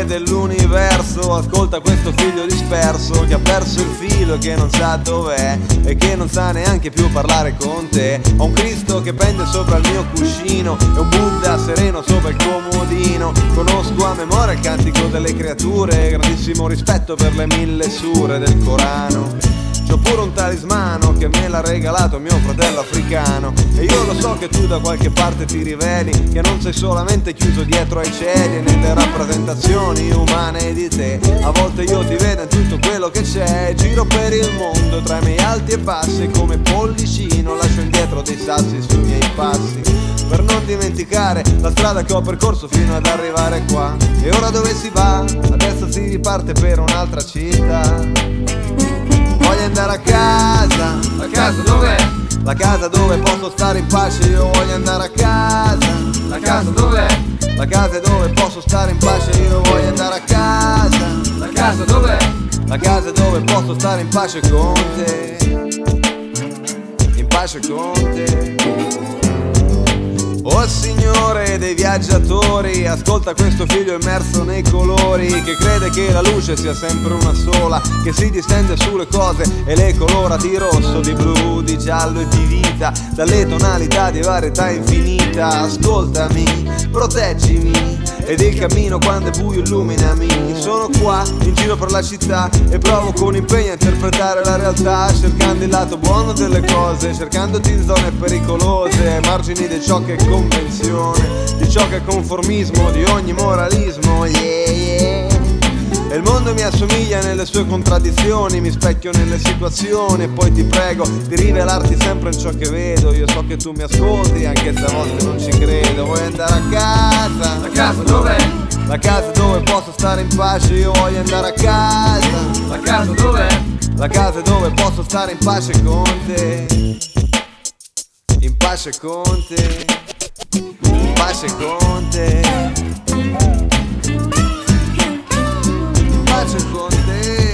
dell'universo, ascolta questo figlio disperso che ha perso il filo e che non sa dov'è e che non sa neanche più parlare con te. Ho un Cristo che pende sopra il mio cuscino e un Buddha sereno sopra il comodino. Conosco a memoria il cantico delle creature, grandissimo rispetto per le 1000 sure del Corano. C'ho pure un talismano che me l'ha regalato mio fratello africano. E io lo so che tu da qualche parte ti riveli, che non sei solamente chiuso dietro ai cieli e nelle rappresentazioni umane di te. A volte io ti vedo in tutto quello che c'è, giro per il mondo tra i miei alti e bassi, come pollicino lascio indietro dei sassi sui miei passi, per non dimenticare la strada che ho percorso fino ad arrivare qua. E ora dove si va? Adesso si riparte per un'altra città. Voglio andare a casa. La casa dov'è? La casa dove posso stare in pace. Io voglio andare a casa. La casa dov'è? La casa è dove posso stare in pace. Io voglio andare a casa. La casa dov'è? La casa è dove posso stare in pace con te. In pace con te. Oh Signore dei viaggiatori, ascolta questo figlio immerso nei colori, che crede che la luce sia sempre una sola, che si distende sulle cose e le colora di rosso, di blu, di giallo e di vita, dalle tonalità di varietà infinita. Ascoltami, proteggimi, ed il cammino quando è buio illuminami. Sono qua in giro per la città e provo con impegno a interpretare la realtà, cercando il lato buono delle cose, cercandoti in zone pericolose, ai margini di ciò che è convenzione, di ciò che è conformismo, di ogni moralismo, yeah, yeah. E il mondo mi assomiglia nelle sue contraddizioni, mi specchio nelle situazioni e poi ti prego di rivelarti sempre in ciò che vedo. Io so che tu mi ascolti anche se a volte non ci credo. Voglio andare a casa. La casa dov'è? La casa dove posso stare in pace. Io voglio andare a casa. La casa dov'è? La casa dove posso stare in pace con te. In pace con te. In pace con te. Pace con te.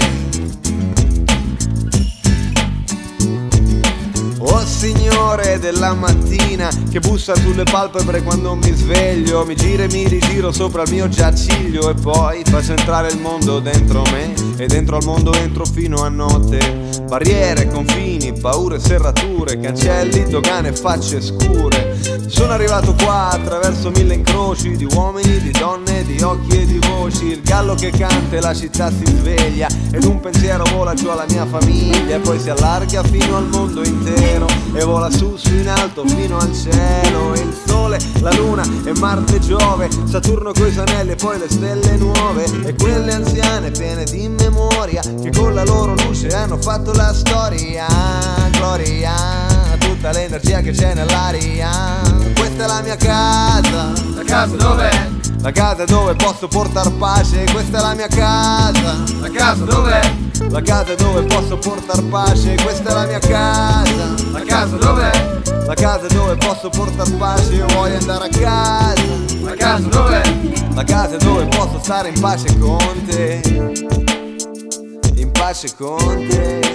Oh Signore della mattina che bussa sulle palpebre quando mi sveglio, mi gira e mi rigiro sopra il mio giaciglio e poi faccio entrare il mondo dentro me e dentro al mondo entro fino a notte. Barriere, confini, paure, serrature, cancelli, dogane, facce scure. Sono arrivato qua attraverso 1000 incroci di uomini, di donne, di occhi e di voci. Il gallo che canta e la città si sveglia ed un pensiero vola giù alla mia famiglia e poi si allarga fino al mondo intero e vola su in alto fino al cielo. Il sole, la luna e Marte e Giove, Saturno coi suoi anelli e poi le stelle nuove e quelle anziane piene di memoria che con la loro luce hanno fatto la storia. Gloria a tutta l'energia che c'è nell'aria. Questa è la mia casa. La casa dov'è? La casa dove posso portar pace. Questa è la mia casa. La casa dov'è? La casa dove posso portar pace. Questa è la mia casa. La casa dov'è? La casa dove posso portar pace. Io voglio andare a casa. La casa dov'è? La casa dove posso stare in pace con te. In pace con te.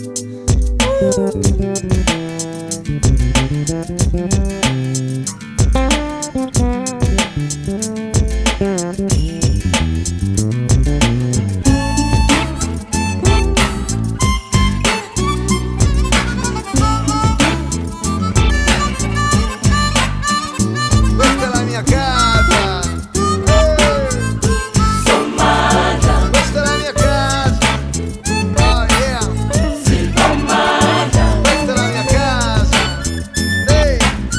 Questa è la mia casa. Questa è la mia casa. Oh yeah. Questa è la mia casa. Hey.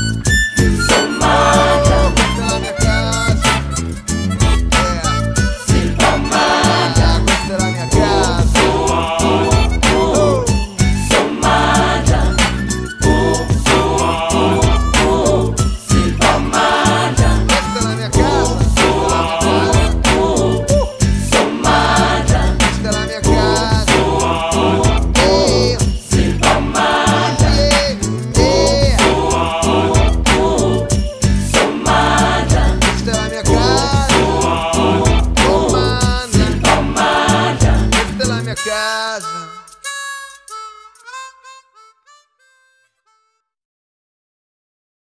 Oh, questa è la mia casa. Yeah. Questa è la mia casa. Oh. Questa è la mia casa. Questa è la mia casa. Yeah. Questa è la mia casa. Comanda. Questa è la mia casa.